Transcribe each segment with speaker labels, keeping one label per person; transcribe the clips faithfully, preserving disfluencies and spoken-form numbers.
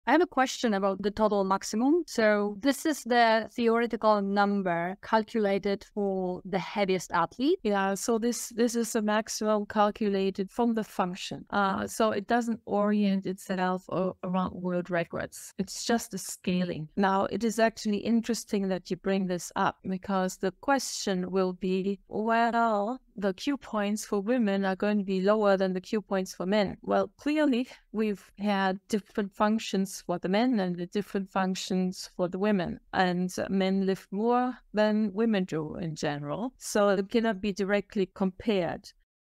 Speaker 1: I have a question about the total maximum. So this is the theoretical number calculated for the heaviest athlete.
Speaker 2: Yeah, so this this is a maximum calculated from the function. Uh, so it doesn't orient itself o- around world records. It's just a scaling. Now, it is actually interesting that you bring this up because the question will be, well, the Q points for women are going to be lower than the Q points for men. Well, clearly, we've had different functions for the men and the different functions for the women. And men lift more than women do in general. So it cannot be directly compared.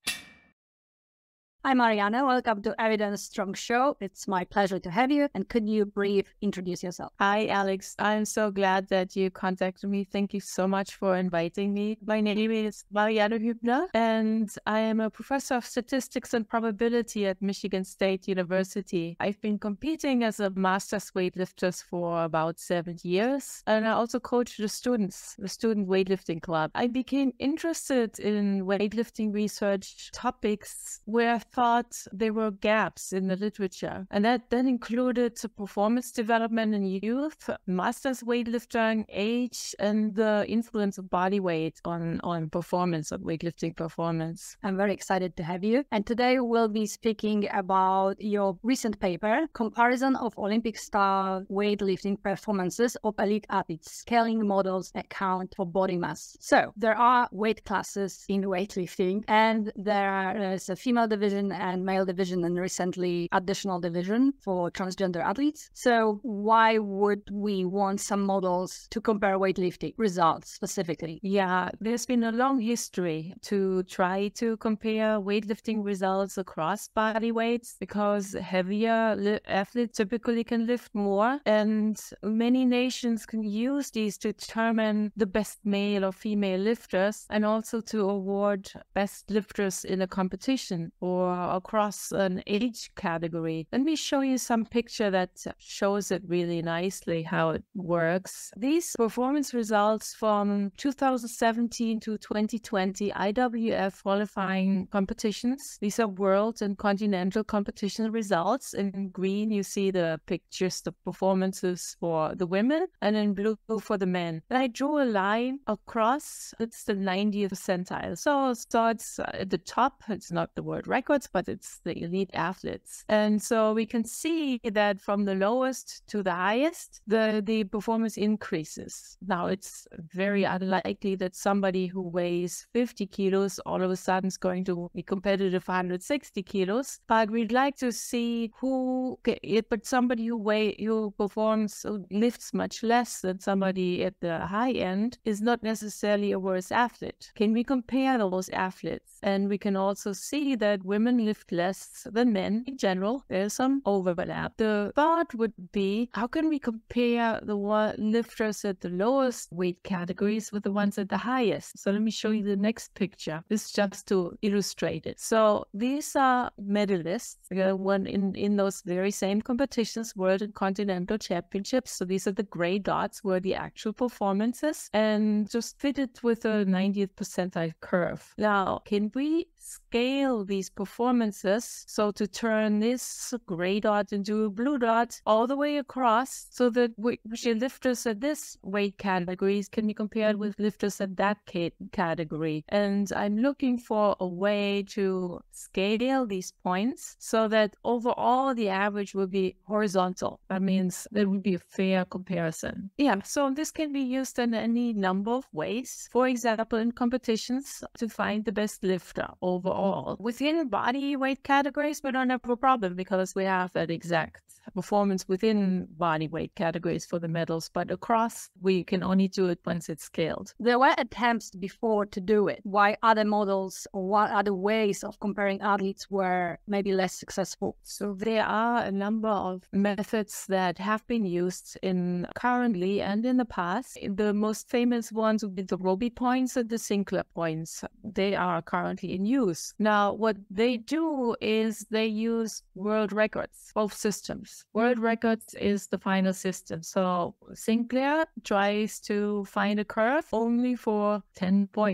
Speaker 1: Hi, Mariana. Welcome to Evidence Strong Show. It's my pleasure to have you. And could you brief introduce yourself?
Speaker 2: Hi, Alex. I'm so glad that you contacted me. Thank you so much for inviting me. My name is Mariana Hübner, and I am a professor of statistics and probability at Michigan State University. I've been competing as a master's weightlifter for about seven years, and I also coach the students, the Student Weightlifting Club. I became interested in weightlifting research topics where I thought there were gaps in the literature, and that then included performance development in youth, master's weightlifting, age, and the influence of body weight on, on performance, on weightlifting performance.
Speaker 1: I'm very excited to have you. And today we'll be speaking about your recent paper, Comparison of Olympic-style weightlifting performances of elite athletes, scaling models account for body mass. So there are weight classes in weightlifting, and there is a female division and male division, and recently additional division for transgender athletes. So why would we want some models to compare weightlifting results specifically?
Speaker 2: Yeah, there's been a long history to try to compare weightlifting results across body weights because heavier li- athletes typically can lift more, and many nations can use these to determine the best male or female lifters and also to award best lifters in a competition or across an age category. Let me show you some picture that shows it really nicely how it works. These performance results from two thousand seventeen to twenty twenty I W F qualifying competitions. These are world and continental competition results. In green, you see the pictures, the performances for the women, and in blue for the men. And I drew a line across. It's the ninetieth percentile. So, so it's at the top. It's not the world records, but it's the elite athletes. And so we can see that from the lowest to the highest, the, the performance increases. Now, it's very unlikely that somebody who weighs fifty kilos all of a sudden is going to be competitive one hundred sixty kilos, but we'd like to see who, but somebody who weigh, who performs, who lifts much less than somebody at the high end is not necessarily a worse athlete. Can we compare those athletes? And we can also see that women lift less than men in general. There's some overlap. The thought would be, how can we compare the lifters at the lowest weight categories with the ones at the highest? So let me show you the next picture. This is just to illustrate it. So these are medalists, uh, one in, in those very same competitions, world and continental championships. So these are the gray dots were the actual performances and just fitted with a ninetieth percentile curve. Now, can we scale these performances so to turn this gray dot into a blue dot all the way across so that we, lifters at this weight categories can be compared with lifters at that category? And I'm looking for a way to scale these points so that overall the average will be horizontal. That means there would be a fair comparison. Yeah, so this can be used in any number of ways. For example, in competitions to find the best lifter overall. Within body weight categories, we don't have a problem because we have that exact performance within body weight categories for the medals, but across, we can only do it once it's scaled.
Speaker 1: There were attempts before to do it. Why other models or what other ways of comparing athletes were maybe less successful?
Speaker 2: So there are a number of methods that have been used in currently and in the past. The most famous ones would be the Roby points and the Sinclair points. They are currently in use. Now, what they do is they use world records, both systems. World records is the final system. So Sinclair tries to find a curve only for ten points.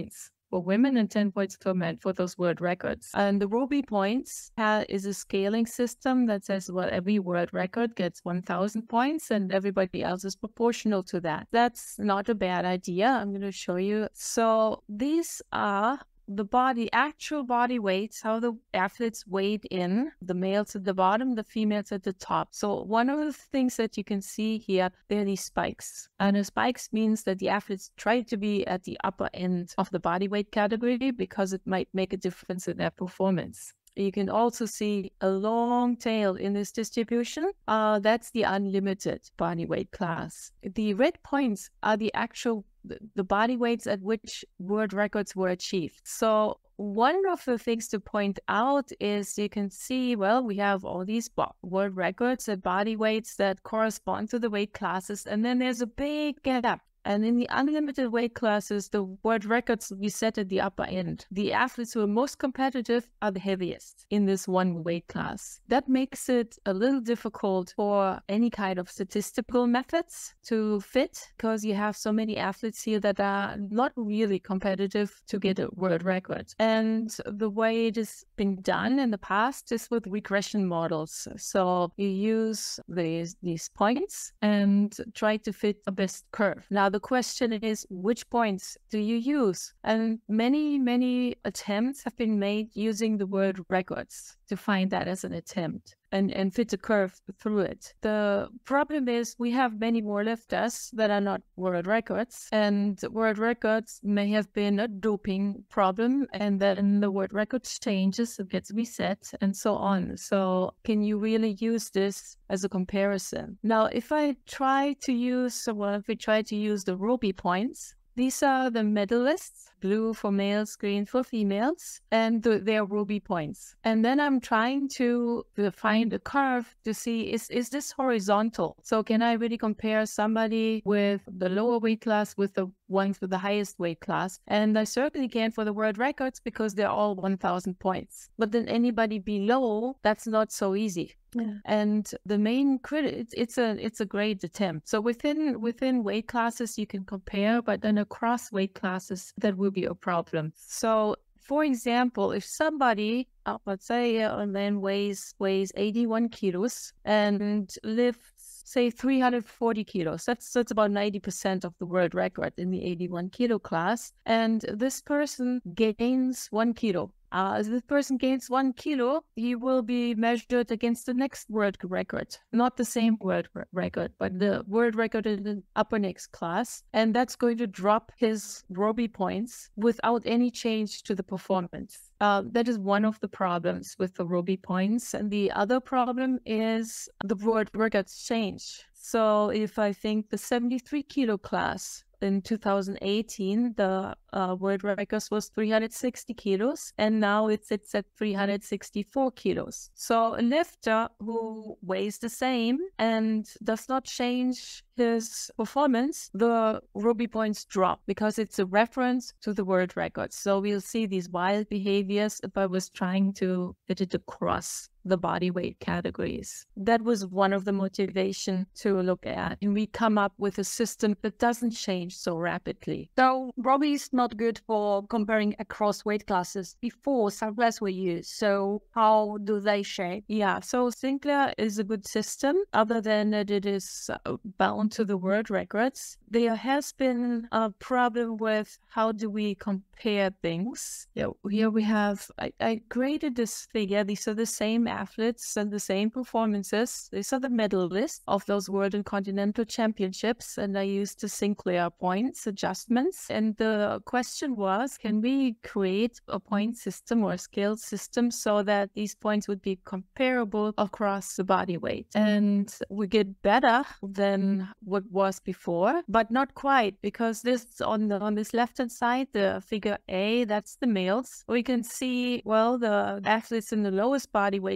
Speaker 2: for women and ten points for men for those world records. And the Roby points ha- is a scaling system that says, well, every world record gets one thousand points and everybody else is proportional to that. That's not a bad idea. I'm going to show you. So these are the body, actual body weights, how the athletes weighed in, the males at the bottom, the females at the top. So one of the things that you can see here, there are these spikes. And the spikes means that the athletes try to be at the upper end of the body weight category because it might make a difference in their performance. You can also see a long tail in this distribution. Uh, that's the unlimited body weight class. The red points are the actual the body weights at which world records were achieved. So one of the things to point out is you can see, well, we have all these world records at body weights that correspond to the weight classes, and then there's a big gap. And in the unlimited weight classes, the world records we set at the upper end. The athletes who are most competitive are the heaviest in this one weight class. That makes it a little difficult for any kind of statistical methods to fit, because you have so many athletes here that are not really competitive to get a world record. And the way it has been done in the past is with regression models. So you use these, these points and try to fit a best curve. Now, the question is, which points do you use? And many, many attempts have been made using the world records to find that as an attempt and, and fit a curve through it. The problem is we have many more lifters that are not world records, and world records may have been a doping problem, and then the world record changes, it gets reset, and so on. So can you really use this as a comparison? Now, if I try to use, well, if we try to use the Roby points, these are the medalists, blue for males, green for females, and the, their Roby points. And then I'm trying to find a curve to see, is, is this horizontal? So can I really compare somebody with the lower weight class with the ones with the highest weight class? And I certainly can for the world records because they're all one thousand points. But then anybody below, that's not so easy. Yeah. And the main critic, it's, it's a it's a great attempt. So within within weight classes you can compare, but then across weight classes that will be a problem. So for example, if somebody, uh, let's say, uh, and then weighs weighs eighty-one kilos and lifts, say, three hundred forty kilos, that's that's about ninety percent of the world record in the eighty-one kilo class, and this person gains one kilo. Uh, as this person gains one kilo, he will be measured against the next world record. Not the same world record, but the world record in the upper next class. And that's going to drop his Roby points without any change to the performance. Uh, that is one of the problems with the Roby points. And the other problem is the world records change. So if I think the seventy-three kilo class, in two thousand eighteen, the uh, world record was three hundred sixty kilos, and now it sits at three hundred sixty-four kilos. So a lifter who weighs the same and does not change his performance, the Roby points drop because it's a reference to the world record. So we'll see these wild behaviors if I was trying to fit it across the body weight categories. That was one of the motivation to look at, and we come up with a system that doesn't change so rapidly.
Speaker 1: So Roby is not good for comparing across weight classes. Before, Sinclair's were used. So how do they shape?
Speaker 2: Yeah, so Sinclair is a good system, other than that it is bound to the world records. There has been a problem with how do we compare things. Yeah, here we have, I, I graded this figure. These are the same athletes and the same performances. These are the medalists of those world and continental championships, and I used the Sinclair points adjustments. And the question was, can we create a point system or a scale system so that these points would be comparable across the body weight? And we get better than what was before, but not quite, because this on the on this left hand side, the figure A, that's the males. We can see, well, the athletes in the lowest body weight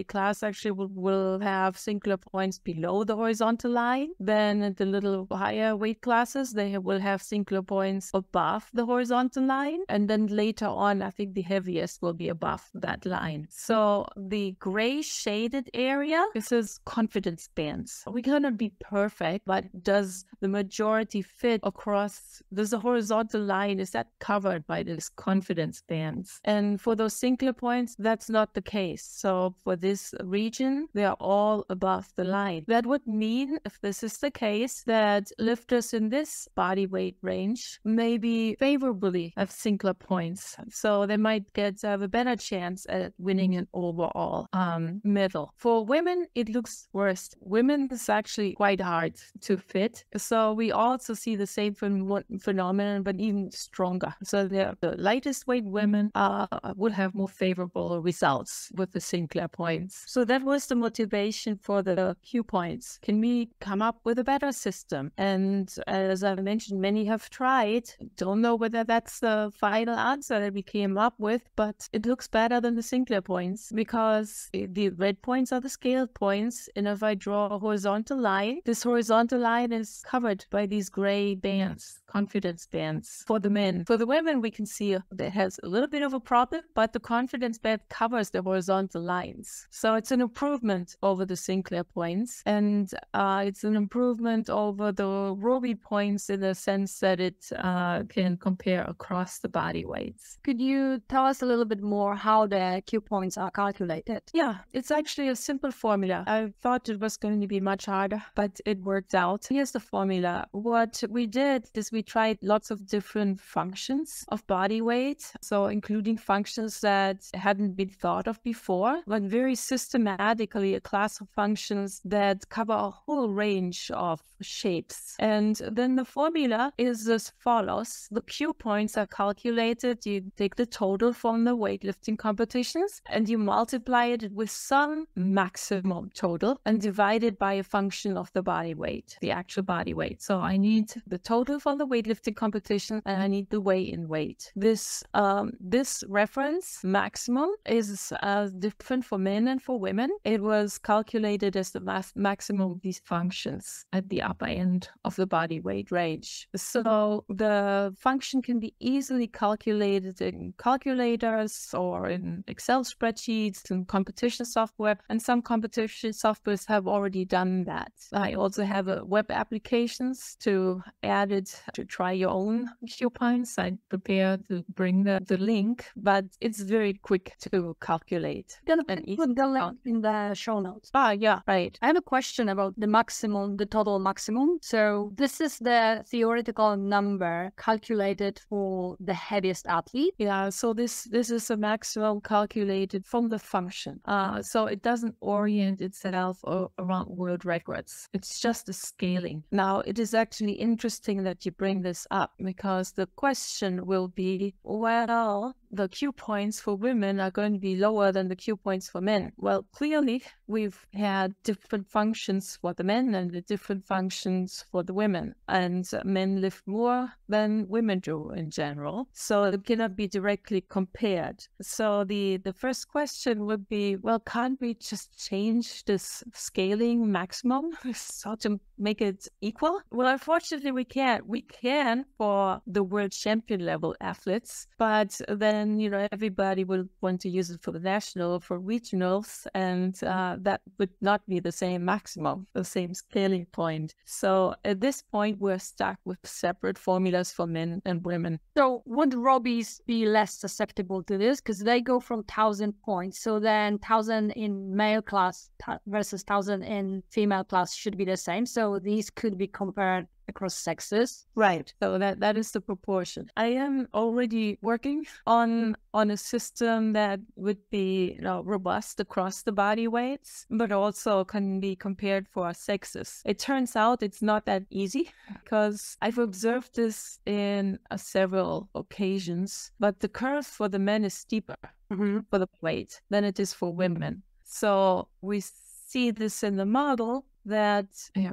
Speaker 2: weight class actually will, will have singular points below the horizontal line. Then the little higher weight classes, they will have singular points above the horizontal line. And then later on, I think the heaviest will be above that line. So the gray shaded area, this is confidence bands. We cannot be perfect, but does the majority fit across, does the horizontal line, is that covered by this confidence bands? And for those singular points, that's not the case. So for this region, they are all above the line. That would mean, if this is the case, that lifters in this body weight range maybe favorably have singular points. So they might get have a better chance at winning an overall um, medal. For women, it looks worse. Women is actually quite hard to fit. So we also see the same ph- phenomenon, but even stronger. So the, the lightest weight women uh, will have more favorable results with the singular points. So that was the motivation for the Q points. Can we come up with a better system? And as I mentioned, many have tried. Don't know whether that's the final answer that we came up with, but it looks better than the singular points because the red points are the scale points. And if I draw a horizontal line, this horizontal line is covered by these gray bands, confidence bands for the men. For the women, we can see that has a little bit of a problem, but the confidence band covers the horizontal lines. So it's an improvement over the singular points. And uh, it's an improvement over the Roby points in the sense that it uh, can compare across the body weights.
Speaker 1: Could you tell us a little bit more how the Q points are calculated?
Speaker 2: Yeah, it's actually a simple formula. I thought it was going to be much harder, but it worked out. Here's the formula. What we did is we tried lots of different functions of body weight, so including functions that hadn't been thought of before, but very systematically a class of functions that cover a whole range of shapes. And then the formula is as follows. The Q points are calculated. You take the total from the weightlifting competitions and you multiply it with some maximum total and divide it by a function of the body weight, the actual body weight. So I need the total from the weightlifting competition and I need the weigh-in weight. This um, this reference maximum is uh, different for men and for women. It was calculated as the mass maximum of these functions at the upper end of the body weight range. So the function can be easily calculated in calculators or in Excel spreadsheets and competition software, and some competition softwares have already done that. I also have a web applications to add it to try your own Q points. I prepare to bring the, the link, but it's very quick to calculate.
Speaker 1: Gonna put the link in the show notes.
Speaker 2: Ah, yeah, right.
Speaker 1: I have a question about the maximum, the total maximum. So this is the theoretical number calculated for the heaviest athlete.
Speaker 2: Yeah, so this this is a maximum calculated from the function. Uh, so it doesn't orient itself around world records. It's just a scaling. Now, it is actually interesting that you bring this up because the question will be, well, the Q points for women are going to be lower than the Q points for men. Well, clearly, we've had different functions for the men and the different functions for the women. And men lift more than women do in general. So it cannot be directly compared. So the, the first question would be, well, can't we just change this scaling maximum so to make it equal? Well, unfortunately, we can't. We can for the world champion level athletes, but then you know, everybody will want to use it for the national, for regionals, and uh, that would not be the same maximum, the same scaling point. So at this point, we're stuck with separate formulas for men and women.
Speaker 1: So would Robies be less susceptible to this? Because they go from one thousand points. So then one thousand in male class versus one thousand in female class should be the same. So these could be compared across sexes.
Speaker 2: Right. So that, that is the proportion. I am already working on on a system that would be you know, robust across the body weights, but also can be compared for sexes. It turns out it's not that easy because I've observed this in uh, several occasions, but the curve for the men is steeper mm-hmm. for the weight than it is for women. So we see this in the model that, here we go,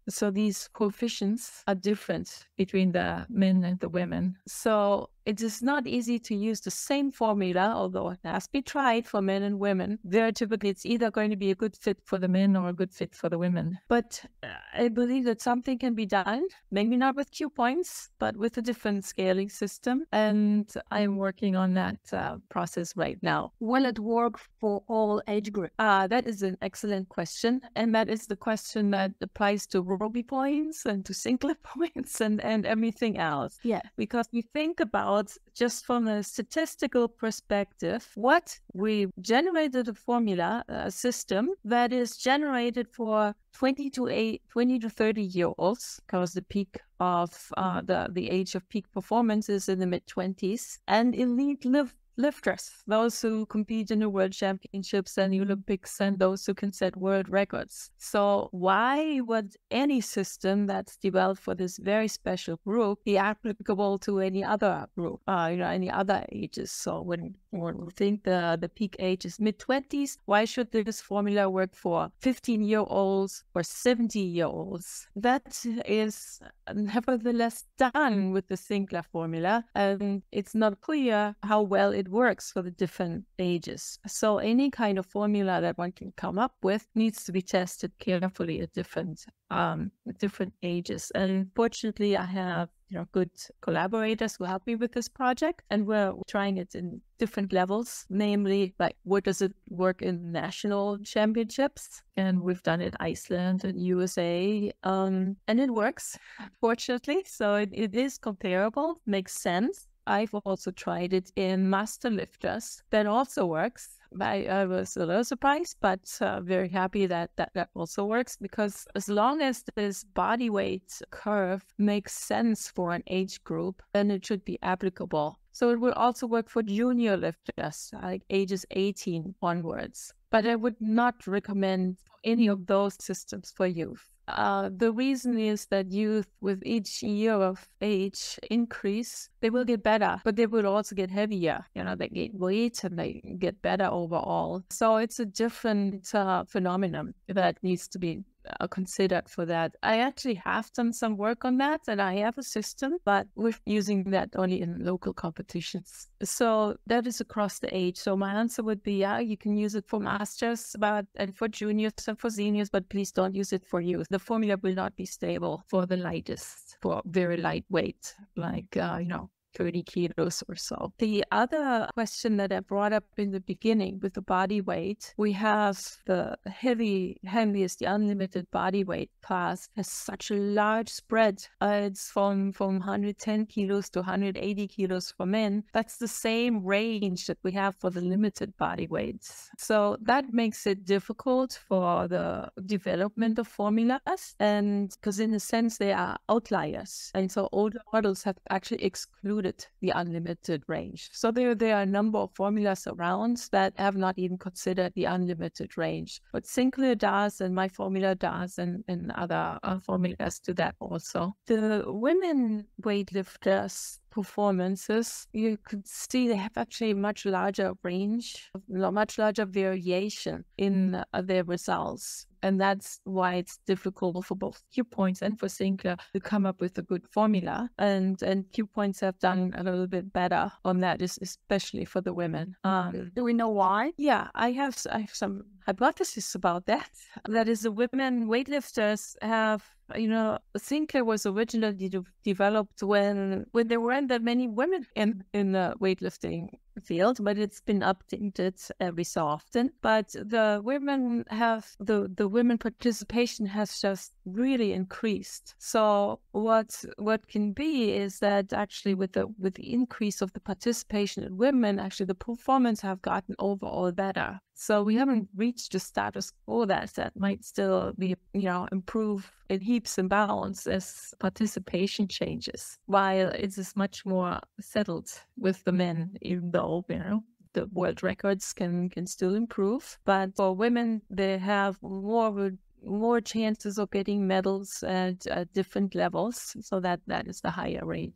Speaker 2: So these coefficients are different between the men and the women. So it is not easy to use the same formula, although it has been tried for men and women. Very typically, it's either going to be a good fit for the men or a good fit for the women. But I believe that something can be done, maybe not with Q points, but with a different scaling system. And I'm working on that uh, process right now.
Speaker 1: Will it work for all age groups?
Speaker 2: Uh, that is an excellent question. And that is the question that applies to Roby points and to Sinclair points and, and everything else.
Speaker 1: Yeah.
Speaker 2: Because we think about, just from a statistical perspective, what we generated a formula, a system that is generated for twenty to eight, twenty to thirty year olds, because the peak of uh, the, the age of peak performance is in the mid twenties, and elite live lifters, those who compete in the world championships and the Olympics, and those who can set world records. So why would any system that's developed for this very special group be applicable to any other group, uh, you know, any other ages? So when, when we think the, the peak age is mid twenties, why should this formula work for fifteen year olds or seventy year olds? That is nevertheless done with the Sinclair formula, and it's not clear how well it works for the different ages. So any kind of formula that one can come up with needs to be tested carefully at different um different ages. And fortunately, I have you know good collaborators who help me with this project, and we're trying it in different levels, namely like what does it work in national championships, and we've done it Iceland and U S A, um and it works, fortunately. So it, it is comparable, makes sense. I've also tried it in master lifters. That also works. I, I was a little surprised, but uh, very happy that, that that also works, because as long as this body weight curve makes sense for an age group, then it should be applicable. So it will also work for junior lifters, like ages eighteen onwards. But I would not recommend any of those systems for youth. Uh, the reason is that youth, with each year of age increase, they will get better, but they will also get heavier. You know, they gain weight and they get better overall. So it's a different uh, phenomenon that needs to be uh, considered for that. I actually have done some work on that, and I have a system, but we're using that only in local competitions. So that is across the age. So my answer would be, yeah, you can use it for masters, but and for juniors and for seniors, but please don't use it for youth. The formula will not be stable for the lightest, for very lightweight, like, uh, you know, thirty kilos or so. The other question that I brought up in the beginning with the body weight, we have the heavy, heaviest, the unlimited body weight class has such a large spread. Uh, it's from, from one hundred ten kilos to one hundred eighty kilos for men. That's the same range that we have for the limited body weights. So that makes it difficult for the development of formulas, and because in a sense they are outliers. And so older models have actually excluded the unlimited range. So there, there are a number of formulas around that have not even considered the unlimited range. But Sinclair does, and my formula does, and, and other uh, formulas do that also. The women weightlifters performances, you could see they have actually a much larger range, much larger variation in uh, their results. And that's why it's difficult for both Q Points and for Sinclair to come up with a good formula. And and Q Points have done a little bit better on that, especially for the women. Um,
Speaker 1: Do we know why?
Speaker 2: Yeah, I have I have some hypotheses about that. That is, the women weightlifters have, you know, Sinclair was originally de- developed when when there weren't that many women in in the weightlifting field, but it's been updated every so often. But the women have the the women participation has just really increased. So what what can be is that actually with the with the increase of the participation in women, actually the performance have gotten overall better. So we haven't reached the status quo that that might still be, you know, improve in heaps and bounds as participation changes, while it is much more settled with the men, even though, you know, the world records can can still improve. But for women, they have more more chances of getting medals at, at different levels, so that that is the higher range.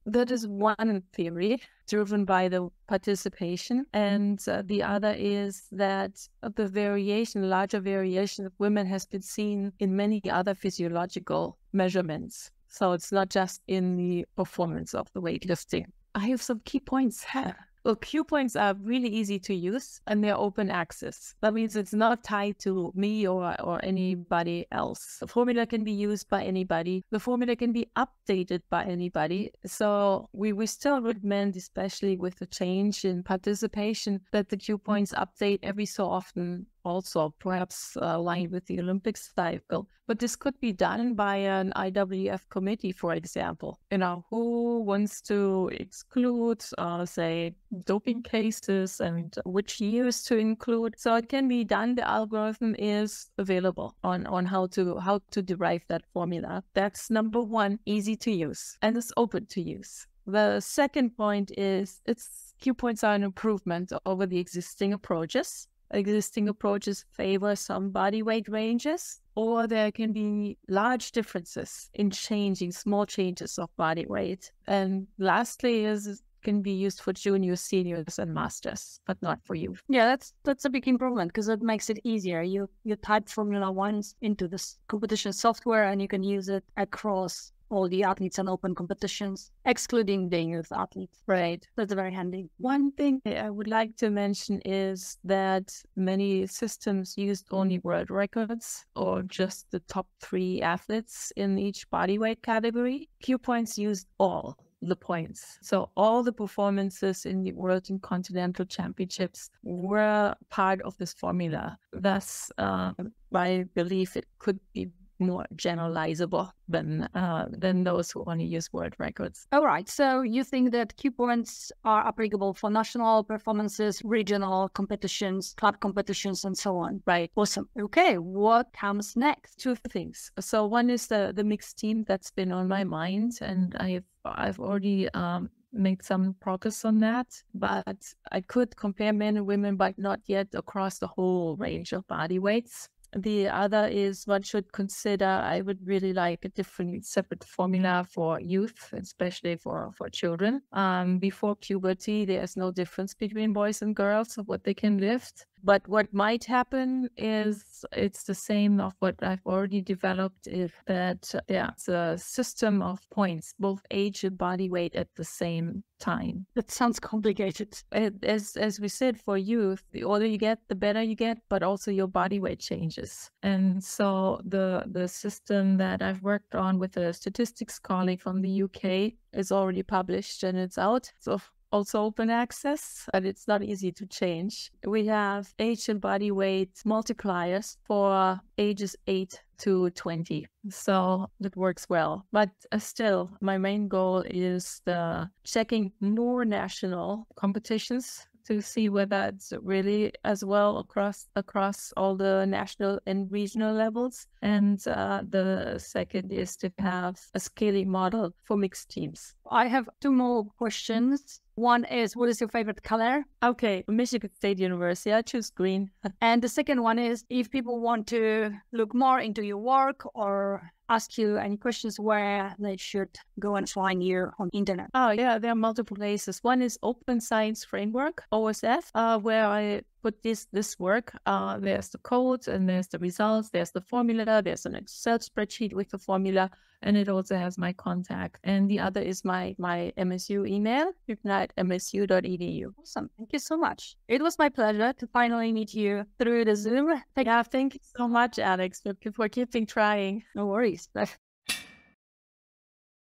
Speaker 2: That is one theory driven by the participation. And uh, the other is that the variation, larger variation of women has been seen in many other physiological measurements. So it's not just in the performance of the weightlifting. I have some key points here. Well, Q points are really easy to use and they're open access. That means it's not tied to me or, or anybody else. The formula can be used by anybody. The formula can be updated by anybody. So we, we still recommend, especially with the change in participation, that the Q points update every so often, also perhaps uh, aligned with the Olympics cycle. But this could be done by an I W F committee, for example. You know, who wants to exclude, uh, say, doping cases and which years to include. So it can be done. The algorithm is available on, on how to how to derive that formula. That's number one, easy to use, and it's open to use. The second point is its Q points are an improvement over the existing approaches. Existing approaches favor some body weight ranges, or there can be large differences in changing small changes of body weight. And lastly is can be used for juniors, seniors, and masters, but not for you.
Speaker 1: Yeah, that's that's a big improvement because it makes it easier. You you type Formula One into this competition software and you can use it across all the athletes and open competitions, excluding the youth athletes.
Speaker 2: Right.
Speaker 1: That's very handy.
Speaker 2: One thing I would like to mention is that many systems used only world records or just the top three athletes in each bodyweight category. Q points used all the points. So all the performances in the World and Continental Championships were part of this formula. Thus, uh, I believe it could be more generalizable than uh, than those who only use world records.
Speaker 1: All right. So you think that Q points are applicable for national performances, regional competitions, club competitions, and so on?
Speaker 2: Right.
Speaker 1: Awesome. Okay. What comes next?
Speaker 2: Two things. So one is the the mixed team that's been on my mind, and I've I've already um, made some progress on that. But I could compare men and women, but not yet across the whole range of body weights. The other is one should consider, I would really like a different separate formula for youth, especially for, for children. Um, before puberty, there's no difference between boys and girls of what they can lift. But what might happen is it's the same of what I've already developed, is that there's a system of points, both age and body weight at the same time.
Speaker 1: That sounds complicated.
Speaker 2: As as we said, for youth, the older you get, the better you get, but also your body weight changes. And so the the system that I've worked on with a statistics colleague from the U K is already published and it's out. So also open access, but it's not easy to change. We have age and body weight multipliers for ages eight to twenty. So that works well. But uh, still, my main goal is the checking more national competitions to see whether it's really as well across across all the national and regional levels. And uh, the second is to have a scaling model for mixed teams.
Speaker 1: I have two more questions. One is, what is your favorite color?
Speaker 2: Okay, Michigan State University, I choose green.
Speaker 1: And the second one is, if people want to look more into your work or ask you any questions, where they should go and find you on internet.
Speaker 2: Oh yeah, there are multiple places. One is Open Science Framework, O S F, uh, where I put this this work. Uh, there's the code and there's the results, there's the formula, there's an Excel spreadsheet with the formula, and it also has my contact. And the other is my my M S U email, ignite m s u dot e d u.
Speaker 1: Awesome. Thank you so much. It was my pleasure to finally meet you through the Zoom.
Speaker 2: Thank yeah, thank you so much, Alex, for, for keeping trying.
Speaker 1: No worries.